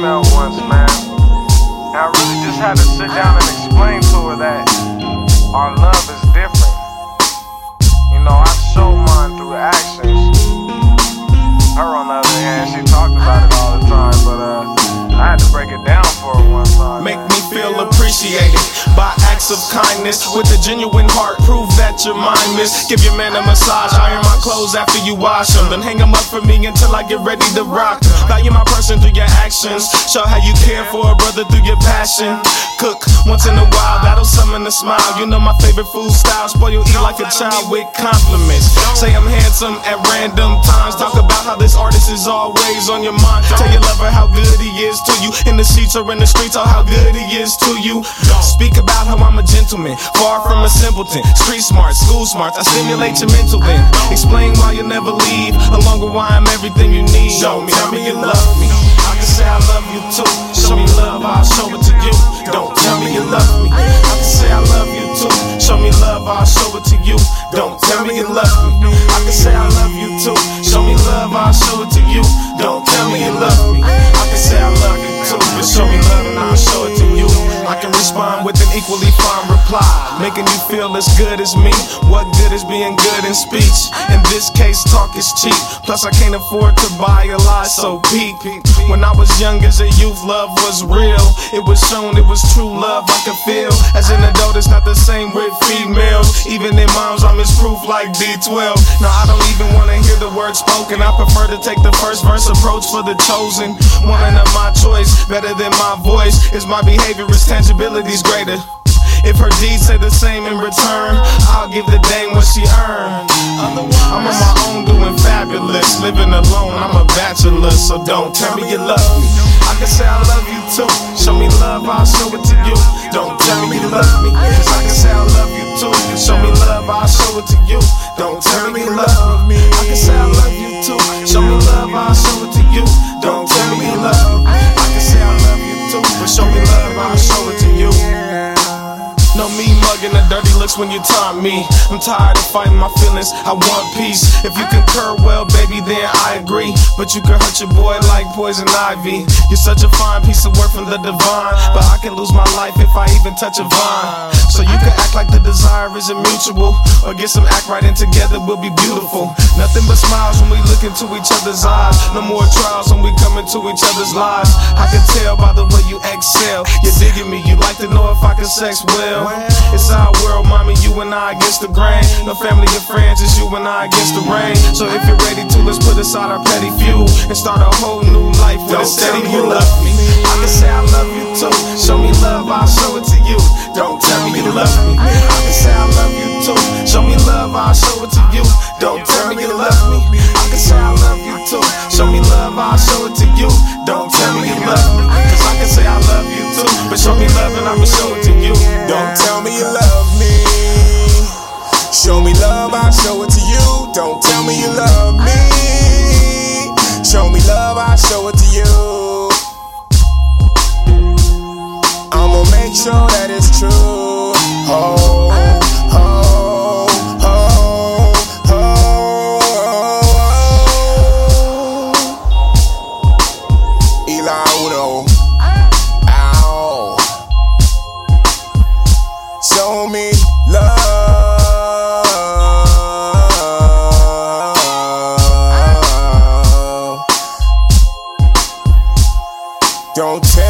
female once, man. And I really just had to sit down and explain to her that our love is different. You know, I show mine through actions. Her, on the other hand, she talked about it all the time, but I had to break it down for her one time. Make me feel appreciated by acts of kindness. With a genuine heart, prove that you're mindless. Give your man a massage, iron my clothes after you wash them. Then hang them up for me until I get ready to rock them. Value my person through your actions. Show how you care for a brother through your passion. Cook once in a while, that'll summon a smile. You know my favorite food style, spoil you eat like a child with compliments. Say I'm handsome at random times. Talk about how this artist is always on your mind. Tell your lover how good he is to you. In the sheets or in the streets, oh how good he is to you. Speak about how I'm a gentleman, far from a simpleton. Street smart, school smart, I stimulate your mental then. Explain why you never leave, along with why I'm everything you need. Show me you love me. I can say I love you too. Show me love, I'll show it to you. Don't tell me you love me. I can say I love you too. Show me love, I'll show it to you. Don't tell me you love me. I can say I love you too. Show me love, I'll show it to you. Don't tell me you love me. I can say I love you too, but show me love and I'll show it to you. I can respond with an equally fine reply, making you feel as good as me. What good is being good in speech? In this case, talk is cheap. Plus I can't afford to buy a lie, so peep. When I was young as a youth, love was real. It was shown, it was true love I could feel. As an adult, it's not the same with females. Even in moms, I'm as proof like B12. Now I don't even wanna hear the words spoken. I prefer to take the first verse approach for the chosen. Woman of my choice, better than my voice. Is my behavior, its tangibility's greater. If her deeds say the same in return, I'll give the dame what she earned. I'm on my own doing fabulous. Living alone, I'm a bachelor, so don't tell me you love me. I can say I love you too. Show me love, I'll show it to you. Don't tell me you love me. Cause I can say I love you too. Show me love, I'll show it to you. Don't tell me you love me. I can say I love you too. Show me love, I'll show it to you. Don't tell me you love me. I can say I love you too, but show me love, I'll show it to you. No me mugging the dirty looks when you taunt me. I'm tired of fighting my feelings, I want peace. If you concur, well baby, then I agree. But you can hurt your boy like poison ivy. You're such a fine piece of work from the divine, but I can lose my life if I even touch a vine. So you can act like the desire isn't mutual, or get some act right and together we'll be beautiful. Nothing but smiles when we look into each other's eyes. No more trials when we come into each other's lives. I can tell by the way you excel. You're digging me, you like to know if I can sex well. It's our world, mommy, you and I against the grain. No family or friends, it's you and I against the rain. So if you're ready to, let's put aside our petty feud and start a whole new life with a steady you love me. I can say I love you too. Show me love, I'll show it to you. Don't tell me you love me. I can say I love you too. Show me love, I'll show it to you. Don't tell me you love me. I can say I love you too. Show me love, I'll show it to you. Don't tell me you love me. Cause I can say I love you too, but show me love and I'ma show it to you. Don't tell me you love me. Show me love, I'll show it to you. Don't tell me you love me. Show me love, I'll show it to you. I'ma make sure that it's true. Oh, oh, oh, oh, oh. Eli Uno. Ow. Show me love. Don't tell